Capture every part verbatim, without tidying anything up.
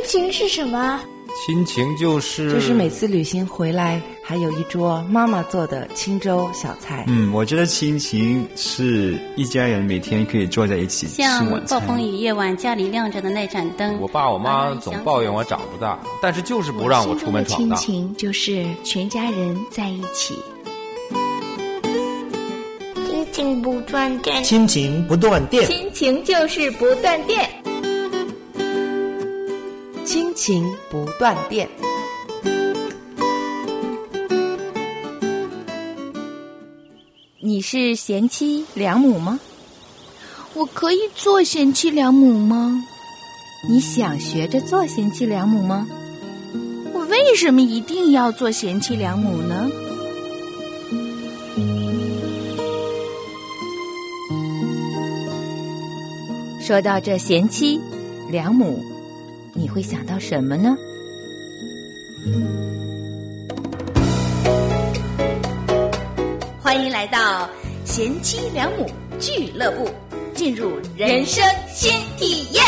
情是什么？ 亲情就是就是每次旅行回来还有一桌妈妈做的清粥小菜。 嗯，我觉得亲情是一家人每天可以坐在一起吃晚餐。 像暴风雨夜晚家里亮着的那盏灯， 我爸我妈总抱怨我长不大，但是就是不让我出门闯荡。 亲情就是全家人在一起。亲情不断电， 亲情不断电， 亲情就是不断电， 亲情不断电。 你是贤妻良母吗？ 我可以做贤妻良母吗？ 你想学着做贤妻良母吗？ 我为什么一定要做贤妻良母呢？ 说到这贤妻良母，你会想到什么呢？ 欢迎来到贤妻良母俱乐部，进入人生新体验。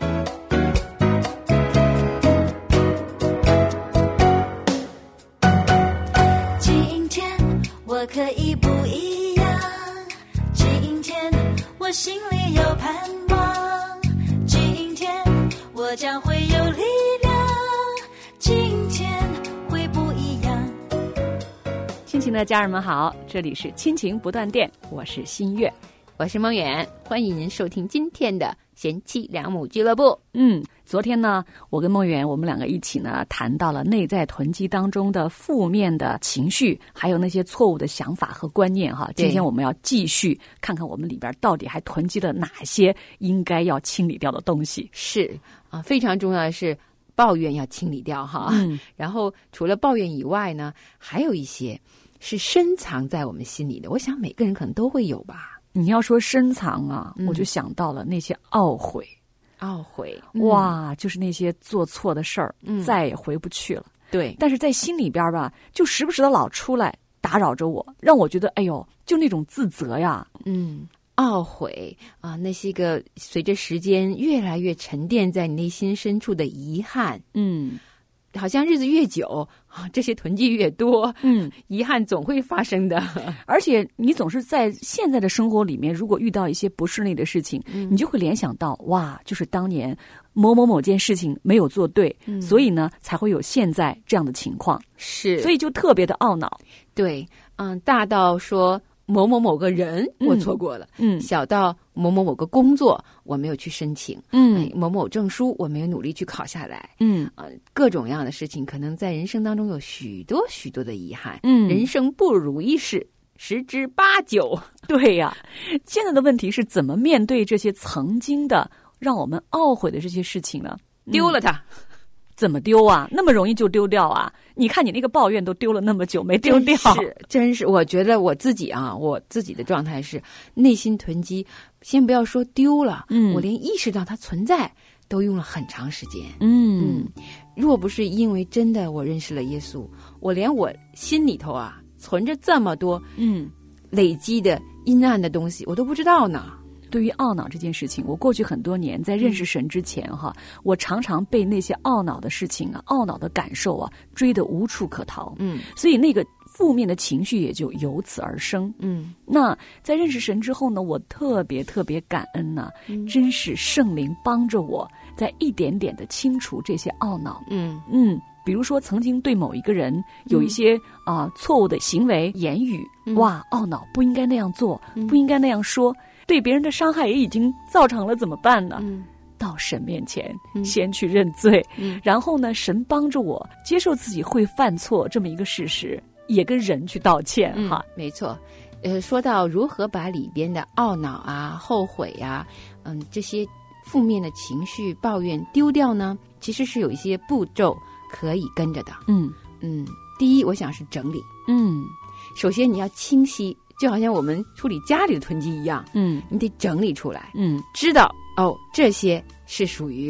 今天我可以不一样，今天我心里有盼望，今天我将会有力量，今天会不一样。 亲情的家人们好，这里是亲情不断电，我是新月， 我是梦远，欢迎您收听今天的贤妻良母俱乐部。 嗯，昨天呢，我跟梦远我们两个一起呢谈到了内在囤积当中的负面的情绪，还有那些错误的想法和观念哈。今天我们要继续看看我们里边到底还囤积了哪些应该要清理掉的东西。 是啊，非常重要的是抱怨要清理掉哈。嗯，然后除了抱怨以外呢，还有一些是深藏在我们心里的，我想每个人可能都会有吧。 你要说深藏啊、嗯、我就想到了那些懊悔。 懊悔、 嗯、哇，就是那些做错的事儿、嗯、再也回不去了。 对， 但是在心里边吧，就时不时的老出来打扰着我，让我觉得哎呦，就那种自责呀。 嗯，懊悔啊，那些个随着时间越来越沉淀在你内心深处的遗憾。 嗯， 好像日子越久啊，这些囤积越多， 嗯， 遗憾总会发生的。 而且你总是在现在的生活里面，如果遇到一些不顺利的事情，嗯、你就会联想到，哇，就是当年某某某件事情没有做对，嗯、所以呢才会有现在这样的情况。 是， 所以就特别的懊恼。 对，嗯，大到说某某某个人我错过了， 嗯， 小到某某某个工作我没有去申请， 嗯， 某某证书我没有努力去考下来， 嗯， 呃，各种各样的事情，可能在人生当中有许多许多的遗憾， 嗯， 人生不如意事十之八九。 对呀，现在的问题是怎么面对这些曾经的让我们懊悔的这些事情呢？ 丢了它。嗯， 怎么丢啊？那么容易就丢掉啊？你看你那个抱怨都丢了那么久没丢掉。 是，真是，我觉得我自己啊，我自己的状态是内心囤积，先不要说丢了， 嗯， 我连意识到它存在都用了很长时间。 嗯嗯，若不是因为真的我认识了耶稣，我连我心里头啊存着这么多嗯累积的阴暗的东西，我都不知道呢。 对于懊恼这件事情，我过去很多年在认识神之前哈、嗯，我常常被那些懊恼的事情啊、懊恼的感受啊追得无处可逃。 嗯， 所以那个负面的情绪也就由此而生。 嗯， 那在认识神之后呢，我特别特别感恩呢、啊嗯，真是圣灵帮着我在一点点的清除这些懊恼。 嗯嗯，比如说曾经对某一个人有一些啊、嗯呃、错误的行为言语、嗯，哇，懊恼不应该那样做， 嗯、 不应该那样说。对别人的伤害也已经造成了，怎么办呢？ 嗯， 到神面前、嗯、先去认罪、 嗯， 然后呢，神帮着我接受自己会犯错这么一个事实，也跟人去道歉、 嗯、 哈。 没错，呃，说到如何把里边的懊恼啊、后悔啊，嗯，这些负面的情绪、抱怨丢掉呢，其实是有一些步骤可以跟着的。 嗯嗯，第一，我想是整理。 嗯， 首先你要清晰。就好像我们处理家里的囤积一样， 嗯， 你得整理出来， 嗯， 知道哦，这些是属于囤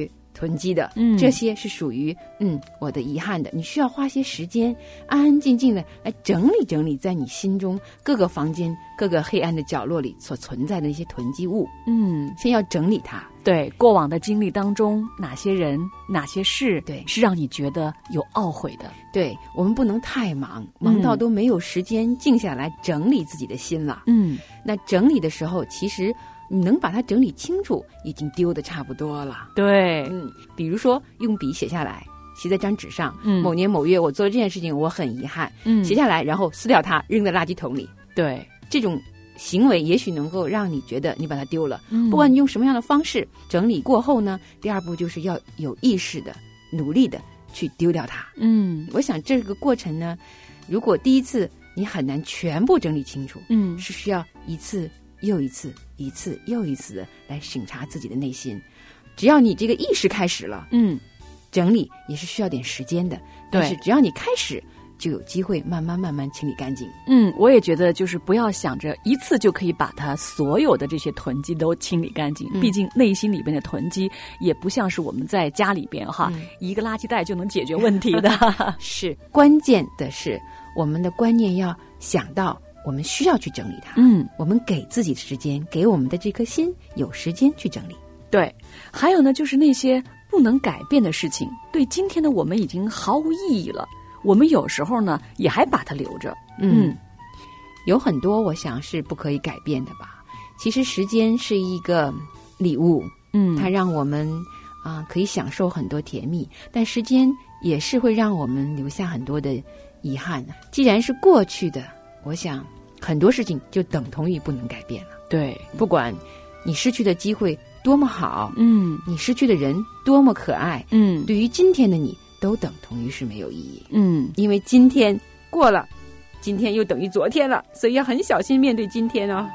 囤积的， 嗯， 这些是属于嗯我的遗憾的，你需要花些时间安安静静的来整理整理在你心中各个房间各个黑暗的角落里所存在的那些囤积物， 嗯， 先要整理它。 对，过往的经历当中，哪些人哪些事， 对， 是让你觉得有懊悔的。 对，我们不能太忙，忙到都没有时间静下来整理自己的心了。 嗯， 那整理的时候，其实你能把它整理清楚，已经丢的差不多了。 对， 嗯，比如说用笔写下来，写在张纸上， 嗯， 某年某月我做了这件事情，我很遗憾， 嗯， 写下来，然后撕掉它，扔在垃圾桶里。 对， 这种行为也许能够让你觉得你把它丢了， 嗯， 不管你用什么样的方式整理过后呢，第二步就是要有意识的、努力的去丢掉它。 嗯， 我想这个过程呢，如果第一次你很难全部整理清楚， 嗯， 是需要一次又一次、一次又一次的来审查自己的内心。只要你这个意识开始了， 嗯， 整理也是需要点时间的，但是只要你开始，就有机会慢慢慢慢清理干净。 嗯，我也觉得就是不要想着一次就可以把它所有的这些囤积都清理干净，嗯，毕竟内心里边的囤积也不像是我们在家里边哈，嗯，一个垃圾袋就能解决问题的。 是，关键的是我们的观念要想到我们需要去整理它， 嗯， 我们给自己的时间，给我们的这颗心有时间去整理。 对，还有呢，就是那些不能改变的事情，对今天的我们已经毫无意义了，我们有时候呢也还把它留着。 嗯，嗯，有很多我想是不可以改变的吧。其实时间是一个礼物， 嗯， 它让我们啊、呃、可以享受很多甜蜜，但时间也是会让我们留下很多的遗憾。既然是过去的，我想很多事情就等同于不能改变了。 对， 不管你失去的机会多么好， 嗯， 你失去的人多么可爱， 嗯， 对于今天的你都等同于是没有意义。 嗯， 因为今天过了，今天又等于昨天了，所以要很小心面对今天哦。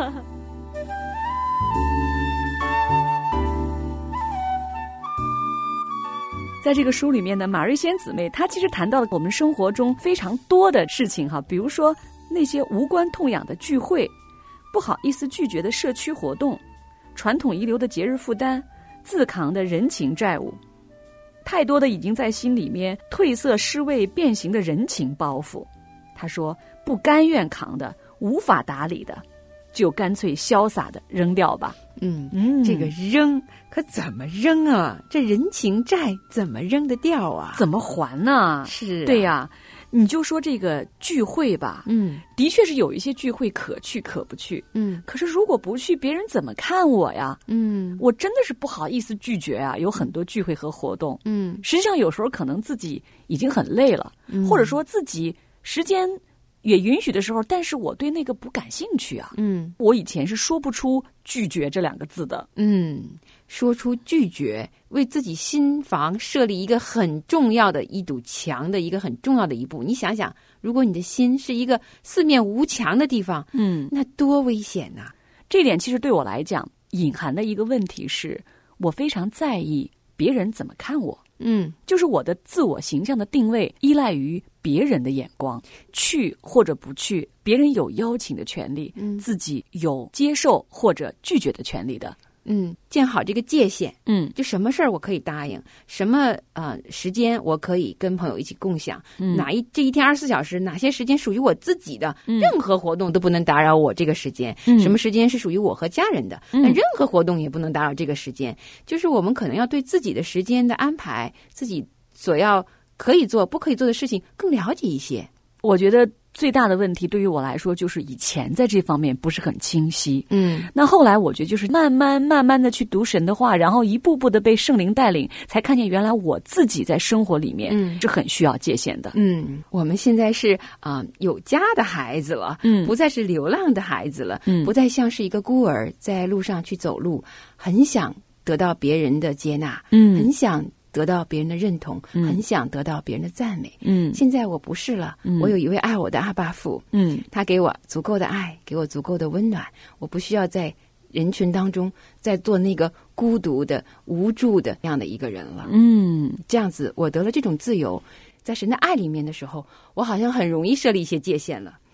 在这个书里面呢，马瑞仙姊妹她其实谈到了我们生活中非常多的事情哈，比如说那些无关痛痒的聚会，不好意思拒绝的社区活动，传统遗留的节日负担，自扛的人情债务，太多的已经在心里面褪色失味变形的人情包袱。他说不甘愿扛的，无法打理的，就干脆潇洒的扔掉吧。 嗯嗯， 这个扔可怎么扔啊？这人情债怎么扔得掉啊？ 怎么还呢？ 是、啊， 对呀、啊。你就说这个聚会吧， 嗯， 的确是有一些聚会可去可不去， 嗯， 可是如果不去，别人怎么看我呀？ 嗯， 我真的是不好意思拒绝啊。有很多聚会和活动， 嗯， 实际上有时候可能自己已经很累了， 嗯、 或者说自己时间也允许的时候，但是我对那个不感兴趣啊。 嗯， 我以前是说不出拒绝这两个字的。 嗯，说出拒绝，为自己心房设立一个很重要的一堵墙的一个很重要的一步。你想想，如果你的心是一个四面无墙的地方， 嗯， 那多危险呐、啊！ 这点其实对我来讲，隐含的一个问题是，我非常在意别人怎么看我。 嗯， 就是我的自我形象的定位依赖于别人的眼光，去或者不去，别人有邀请的权利， 嗯， 自己有接受或者拒绝的权利的。 嗯，建好这个界限， 嗯， 就什么事儿我可以答应，什么呃时间我可以跟朋友一起共享， 嗯、 哪一这一天二十四小时，哪些时间属于我自己的， 嗯、 任何活动都不能打扰我这个时间， 嗯、 什么时间是属于我和家人的， 嗯、 那任何活动也不能打扰这个时间。就是我们可能要对自己的时间的安排，自己所要可以做不可以做的事情更了解一些。 我觉得最大的问题对于我来说，就是以前在这方面不是很清晰。 嗯， 那后来我觉得就是慢慢慢慢的去读神的话，然后一步步的被圣灵带领，才看见原来我自己在生活里面是很需要界限的。 嗯，我们现在是啊、呃、有家的孩子了， 嗯， 不再是流浪的孩子了， 嗯， 不再像是一个孤儿在路上去走路，很想得到别人的接纳， 嗯， 很想得到别人的认同， 嗯、 很想得到别人的赞美。 嗯， 现在我不是了， 嗯、 我有一位爱我的阿爸父， 嗯， 他给我足够的爱，给我足够的温暖，我不需要在人群当中再做那个孤独的、无助的那样的一个人了。 嗯， 这样子，我得了这种自由，在神的爱里面的时候，我好像很容易设立一些界限了。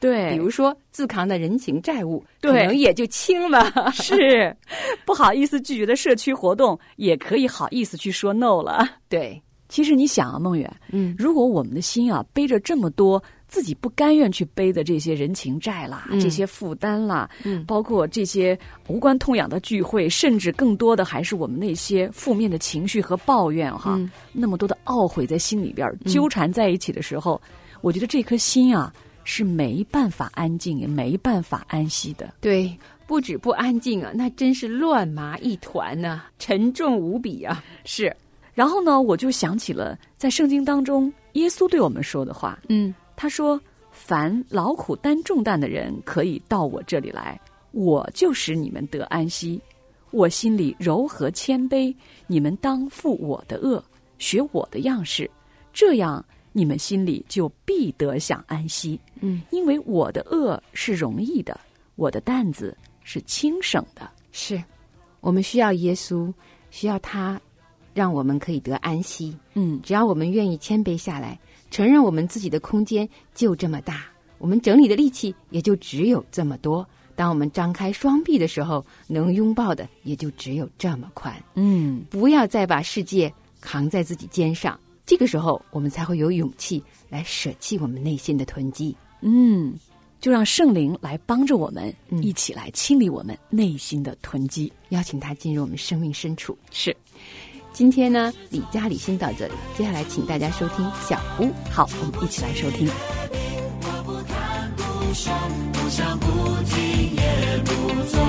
对， 比如说自扛的人情债务， 对， 可能也就轻了。 是，不好意思拒绝的社区活动，也可以好意思去说 no 了。 对， 其实你想啊，梦远， 嗯， 如果我们的心啊背着这么多自己不甘愿去背的这些人情债啦、嗯、这些负担啦、嗯，包括这些无关痛痒的聚会，甚至更多的还是我们那些负面的情绪和抱怨哈、嗯，那么多的懊悔在心里边纠缠在一起的时候、嗯，我觉得这颗心啊是没办法安静，也没办法安息的。 对，不止不安静啊，那真是乱麻一团呢、啊，沉重无比啊。 是，然后呢，我就想起了在圣经当中耶稣对我们说的话， 嗯。 他说：“凡劳苦担重担的人，可以到我这里来，我就使你们得安息。我心里柔和谦卑，你们当负我的恶，学我的样式，这样你们心里就必得享安息。 嗯， 因为我的恶是容易的，我的担子是轻省的。” 是，我们需要耶稣，需要他让我们可以得安息。 嗯， 只要我们愿意谦卑下来，承认我们自己的空间就这么大，我们整理的力气也就只有这么多。当我们张开双臂的时候，能拥抱的也就只有这么宽。 嗯， 不要再把世界扛在自己肩上，这个时候我们才会有勇气来舍弃我们内心的囤积。 嗯，就让圣灵来帮着我们、嗯、一起来清理我们内心的囤积， 邀请他进入我们生命深处。 是， 今天呢，李家理先到这里，接下来请大家收听小屋。 好，我们一起来收听。 我不看不说，不想不听也不做，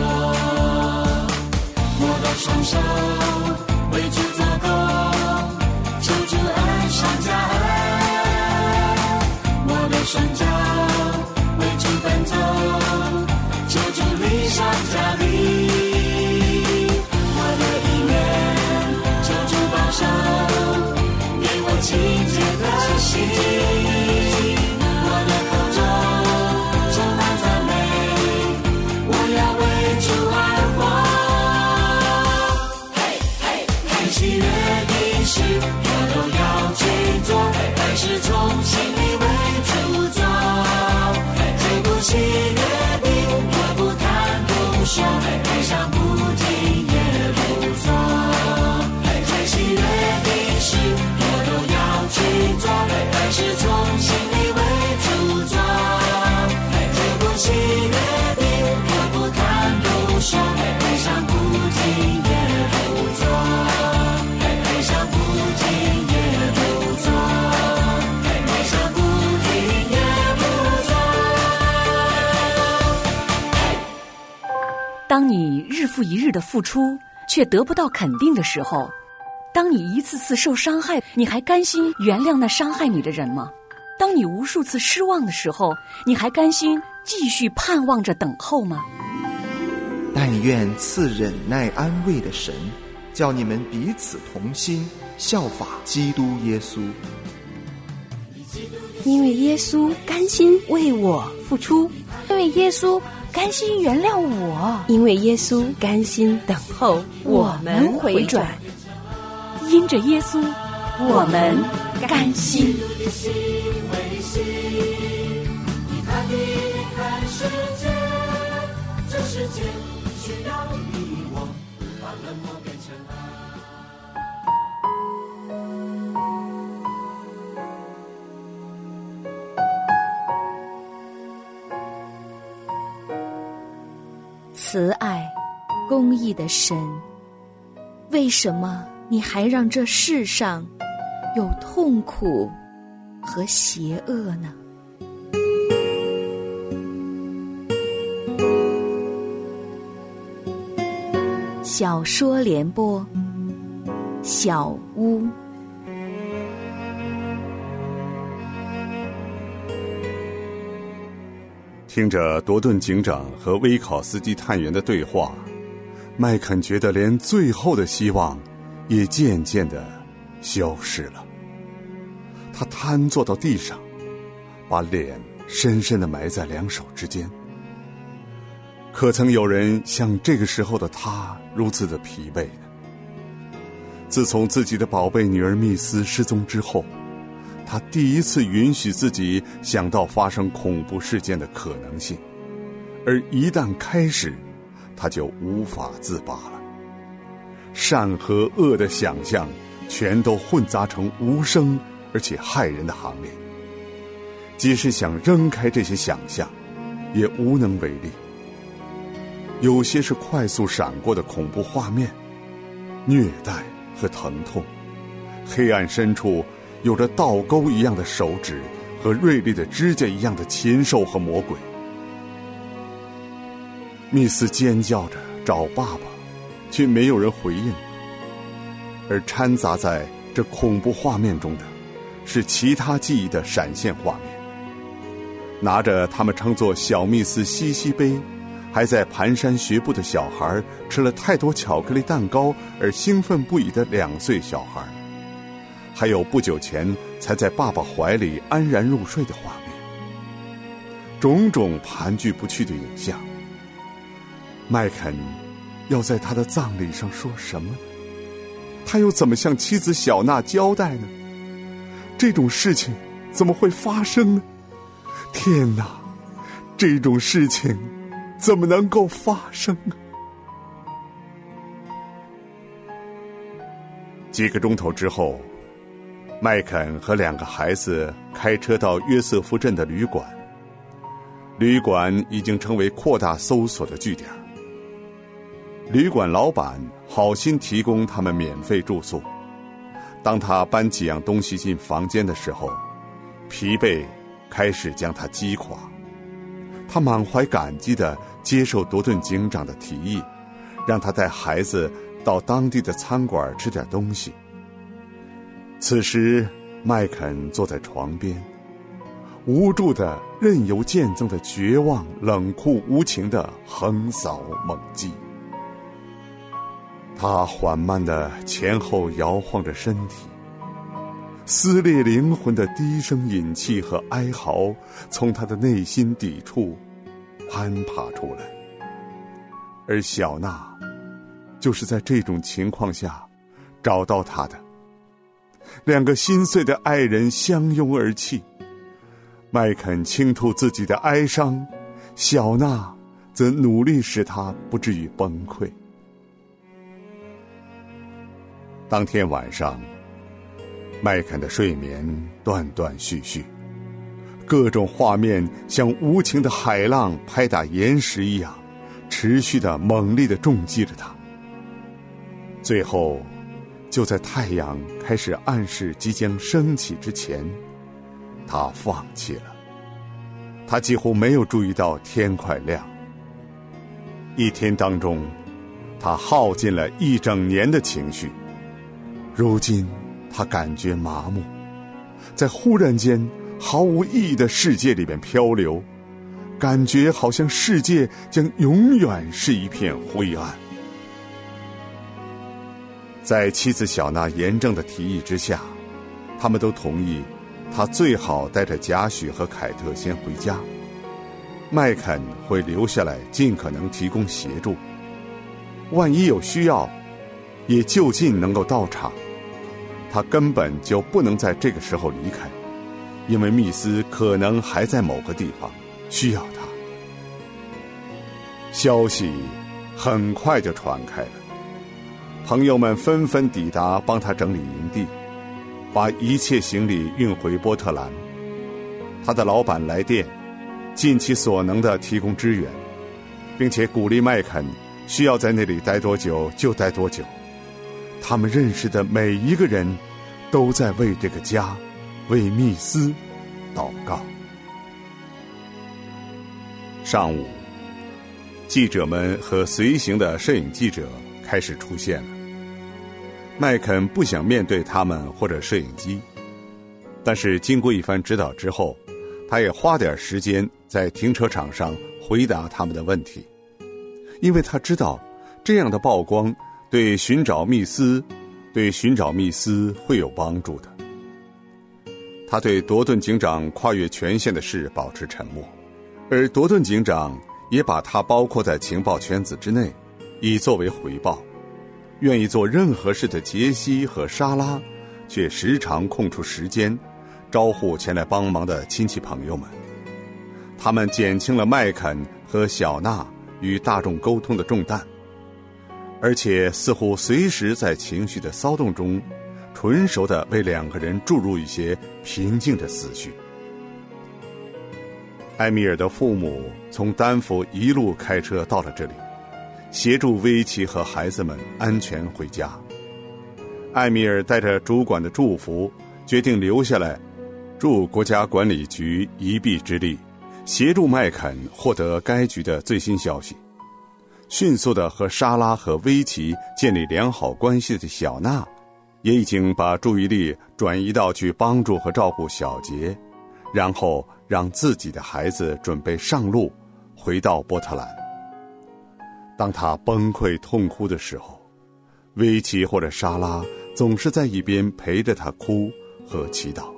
我的双手为主做工，求主恩上加恩，我的双脚为主奔走，求主力上加力，我的意念求主保守，给我清洁的心。是从心里为主做，绝不起约定，也不谈不说，台上不听也不做。在喜约定时，我都要去做，但是从心里为主做，绝不起约定，也不谈不说，台上不听也不做，台上不听也不做。 当你日复一日的付出却得不到肯定的时候，当你一次次受伤害，你还甘心原谅那伤害你的人吗？当你无数次失望的时候，你还甘心继续盼望着等候吗？ 但愿赐忍耐安慰的神，叫你们彼此同心，效法基督耶稣。 因为耶稣甘心为我付出， 因为耶稣甘心原谅我， 因为耶稣甘心等候我们回转， 因着耶稣我们甘心。 你看你看世界，这世界需要你我，把冷漠变成爱。 慈爱公义的神，为什么你还让这世上有痛苦和邪恶呢？小说联播，小屋。 听着多顿警长和威考斯基探员的对话，麦肯觉得连最后的希望也渐渐地消失了。他瘫坐到地上，把脸深深地埋在两手之间。可曾有人像这个时候的他如此的疲惫呢？自从自己的宝贝女儿密斯失踪之后， 他第一次允许自己想到发生恐怖事件的可能性，而一旦开始，他就无法自拔了。善和恶的想象全都混杂成无声而且骇人的行列，即使想扔开这些想象，也无能为力。有些是快速闪过的恐怖画面，虐待和疼痛，黑暗深处有着倒钩一样的手指和锐利的指甲一样的禽兽和魔鬼。密斯尖叫着找爸爸，却没有人回应。而掺杂在这恐怖画面中的是其他记忆的闪现画面，拿着他们称作小密斯西西杯还在蹒跚学步的小孩，吃了太多巧克力蛋糕而兴奋不已的两岁小孩，还有不久前才在爸爸怀里安然入睡的画面，种种盘踞不去的影像。麦肯要在他的葬礼上说什么呢？他又怎么向妻子小娜交代呢？这种事情怎么会发生呢？天哪，这种事情怎么能够发生啊？几个钟头之后，麦肯和两个孩子开车到约瑟夫镇的旅馆。旅馆已经成为扩大搜索的据点。旅馆老板好心提供他们免费住宿。当他搬几样东西进房间的时候，疲惫开始将他击垮。他满怀感激地接受多顿警长的提议，让他带孩子到当地的餐馆吃点东西。此时麦肯坐在床边，无助的任由渐增的绝望冷酷无情地横扫猛击。他缓慢地前后摇晃着身体，撕裂灵魂的低声饮气和哀嚎从他的内心底处攀爬出来。而小娜就是在这种情况下找到他的。两个心碎的爱人相拥而泣，麦肯倾吐自己的哀伤，小娜则努力使他不至于崩溃。当天晚上，麦肯的睡眠断断续续，各种画面像无情的海浪拍打岩石一样，持续的猛烈的重击着他。最后，就在太阳开始暗示即将升起之前，他放弃了。他几乎没有注意到天快亮。一天当中，他耗尽了一整年的情绪。如今他感觉麻木，在忽然间毫无意义的世界里面漂流，感觉好像世界将永远是一片灰暗。在妻子小娜严正的提议之下，他们都同意他最好带着贾许和凯特先回家，麦肯会留下来尽可能提供协助，万一有需要也就近能够到场。他根本就不能在这个时候离开，因为密斯可能还在某个地方需要他。消息很快就传开了，朋友们纷纷抵达帮他整理营地，把一切行李运回波特兰。他的老板来电，尽其所能地提供支援，并且鼓励麦肯需要在那里待多久就待多久。他们认识的每一个人都在为这个家，为密斯祷告。上午，记者们和随行的摄影记者开始出现了。麦肯不想面对他们或者摄影机，但是经过一番指导之后，他也花点时间在停车场上回答他们的问题，因为他知道这样的曝光对寻找密斯对寻找密斯会有帮助的。他对多顿警长跨越权限的事保持沉默，而多顿警长也把他包括在情报圈子之内，以作为回报。愿意做任何事的杰西和莎拉却时常空出时间， 招呼前来帮忙的亲戚朋友们。他们减轻了麦肯和小娜与大众沟通的重担，而且似乎随时在情绪的骚动中纯熟地为两个人注入一些平静的思绪。埃米尔的父母从丹佛一路开车到了这里，协助薇琪和孩子们安全回家。埃米尔带着主管的祝福，决定留下来助国家管理局一臂之力，协助麦肯获得该局的最新消息。迅速地和莎拉和薇琪建立良好关系的小娜，也已经把注意力转移到去帮助和照顾小杰，然后让自己的孩子准备上路回到波特兰。当他崩溃痛哭的时候，薇琪或者莎拉总是在一边陪着他哭和祈祷。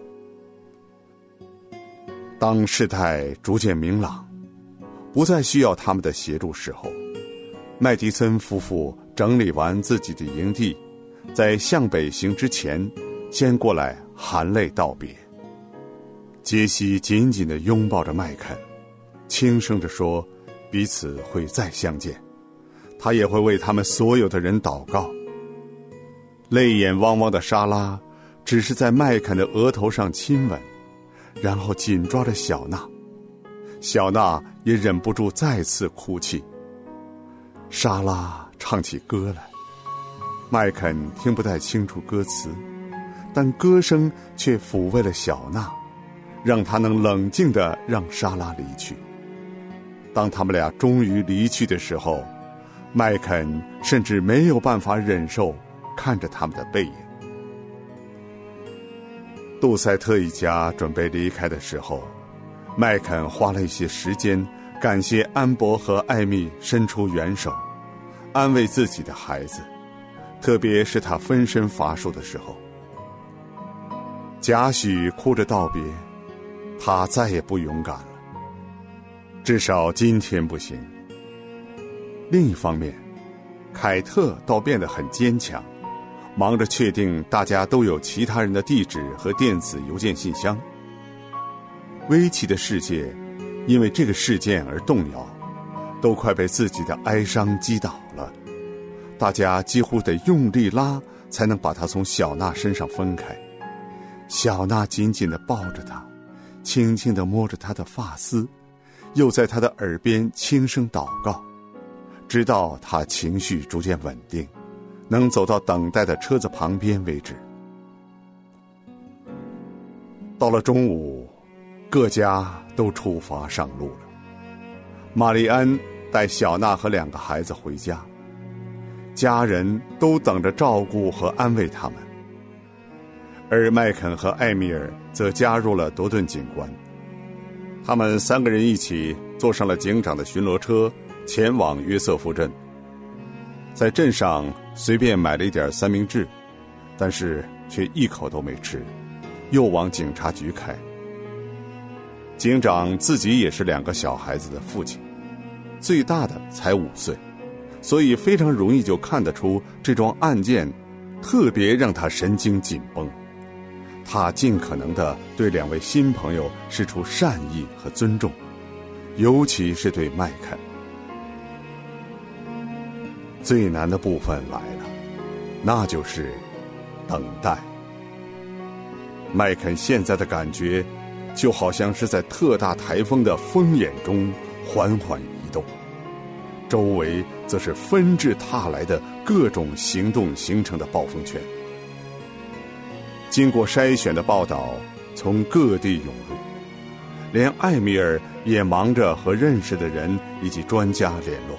当事态逐渐明朗，不再需要他们的协助时候，麦迪森夫妇整理完自己的营地，在向北行之前，先过来含泪道别。杰西紧紧地拥抱着麦肯，轻声地说彼此会再相见，他也会为他们所有的人祷告。泪眼汪汪的莎拉只是在麦肯的额头上亲吻，然后紧抓着小娜，小娜也忍不住再次哭泣。莎拉唱起歌来，麦肯听不太清楚歌词，但歌声却抚慰了小娜，让她能冷静地让莎拉离去。当他们俩终于离去的时候，麦肯甚至没有办法忍受看着他们的背影。杜塞特一家准备离开的时候，麦肯花了一些时间感谢安博和艾米伸出援手，安慰自己的孩子，特别是他分身乏术的时候。贾诩哭着道别，他再也不勇敢了，至少今天不行。另一方面，凯特倒变得很坚强，忙着确定大家都有其他人的地址和电子邮件信箱。薇琪的世界因为这个事件而动摇，都快被自己的哀伤击倒了，大家几乎得用力拉才能把他从小娜身上分开。小娜紧紧地抱着他，轻轻地摸着他的发丝，又在他的耳边轻声祷告，直到他情绪逐渐稳定，能走到等待的车子旁边为止。到了中午，各家都出发上路了。玛丽安带小娜和两个孩子回家，家人都等着照顾和安慰他们。而麦肯和艾米尔则加入了多顿警官，他们三个人一起坐上了警长的巡逻车，前往约瑟夫镇。在镇上随便买了一点三明治，但是却一口都没吃，又往警察局开。警长自己也是两个小孩子的父亲，最大的才五岁，所以非常容易就看得出这桩案件特别让他神经紧绷。他尽可能地对两位新朋友释出善意和尊重，尤其是对麦肯。最难的部分来了，那就是等待。麦肯现在的感觉就好像是在特大台风的风眼中缓缓移动，周围则是纷至沓来的各种行动形成的暴风圈。经过筛选的报道从各地涌入，连艾米尔也忙着和认识的人以及专家联络。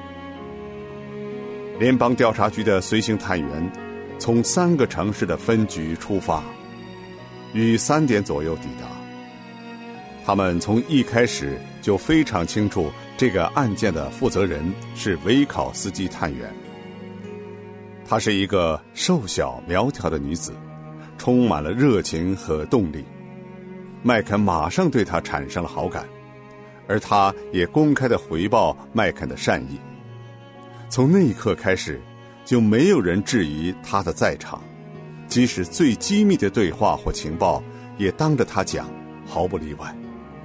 联邦调查局的随行探员从三个城市的分局出发，于三点左右抵达。他们从一开始就非常清楚这个案件的负责人是维考斯基探员。她是一个瘦小苗条的女子，充满了热情和动力。麦肯马上对她产生了好感，而她也公开地回报麦肯的善意。从那一刻开始，就没有人质疑他的在场，即使最机密的对话或情报也当着他讲，毫不例外。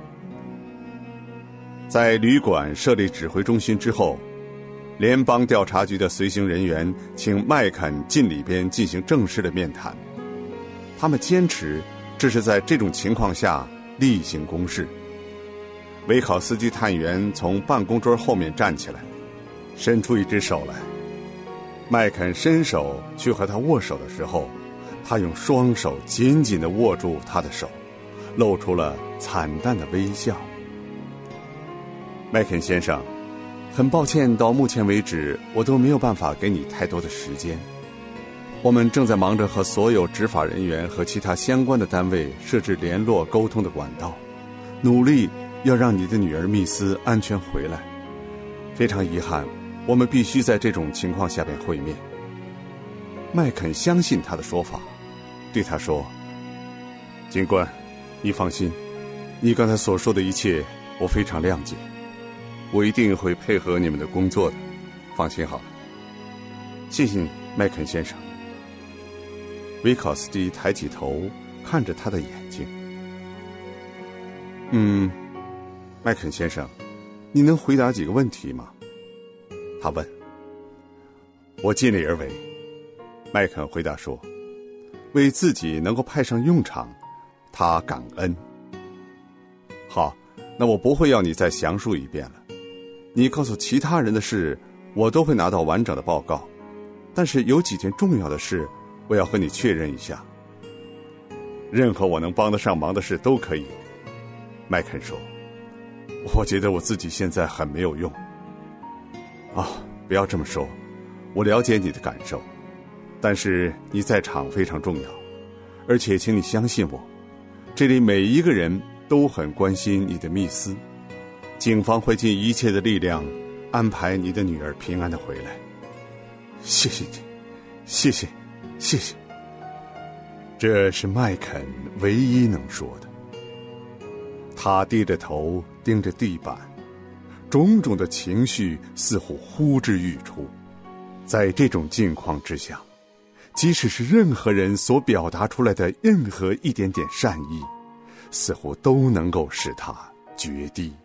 在旅馆设立指挥中心之后，联邦调查局的随行人员请麦肯进里边进行正式的面谈。他们坚持这是在这种情况下例行公事。维考斯基探员从办公桌后面站起来，伸出一只手来。麦肯伸手去和他握手的时候，他用双手紧紧地握住他的手，露出了惨淡的微笑。麦肯先生，很抱歉，到目前为止我都没有办法给你太多的时间。我们正在忙着和所有执法人员和其他相关的单位设置联络沟通的管道，努力要让你的女儿密斯安全回来。非常遗憾，我们必须在这种情况下面会面。麦肯相信他的说法，对他说：警官，你放心，你刚才所说的一切我非常谅解，我一定会配合你们的工作的，放心好了。谢谢你，麦肯先生。维考斯基抬起头看着他的眼睛。嗯，麦肯先生，你能回答几个问题吗？他问。我尽力而为，麦肯回答说，为自己能够派上用场，他感恩。好，那我不会要你再详述一遍了。你告诉其他人的事，我都会拿到完整的报告，但是有几件重要的事我要和你确认一下。任何我能帮得上忙的事都可以。麦肯说，我觉得我自己现在很没有用。啊，不要这么说，我了解你的感受，但是你在场非常重要，而且请你相信我，这里每一个人都很关心你的密斯，警方会尽一切的力量安排你的女儿平安的回来。谢谢你，谢谢，谢谢。这是麦肯唯一能说的。他低着头盯着地板，种种的情绪似乎呼之欲出。在这种境况之下，即使是任何人所表达出来的任何一点点善意，似乎都能够使他决堤。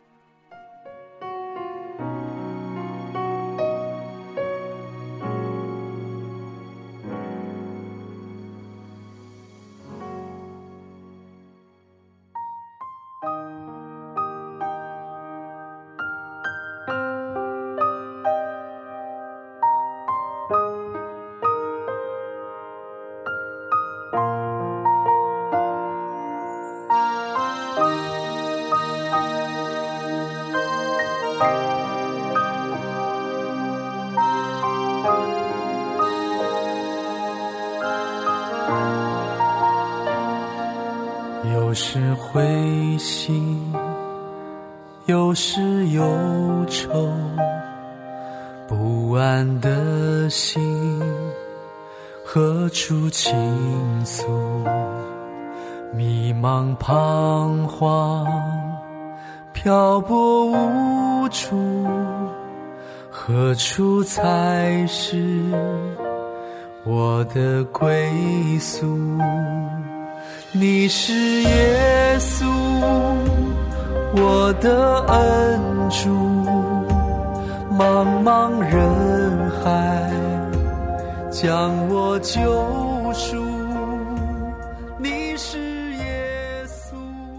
有时灰心，有时忧愁，不安的心何处倾诉？迷茫彷徨，漂泊无助，何处才是我的归宿？你是耶稣，我的恩主，茫茫人海将我救赎。你是耶稣。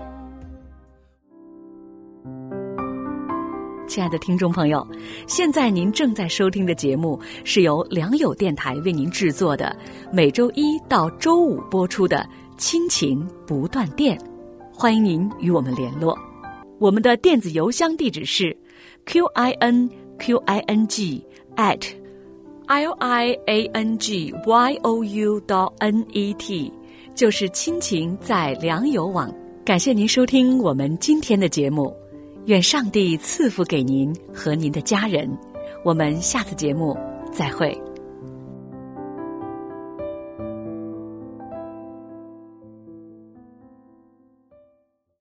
亲爱的听众朋友，现在您正在收听的节目是由良友电台为您制作的，每周一到周五播出的亲情不断电，欢迎您与我们联络。我们的电子邮箱地址是 q i n q i n g at l i a n g y o u dot n e t， 就是亲情在良友网。感谢您收听我们今天的节目，愿上帝赐福给您和您的家人。我们下次节目再会。